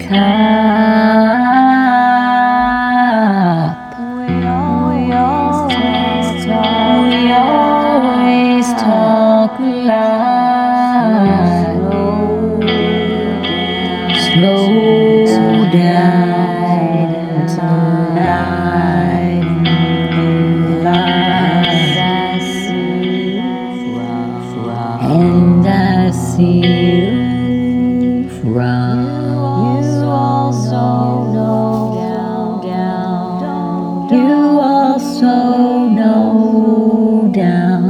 top. We always talk loud. Slow down tonight. And I see you from. You also know down. You also know down.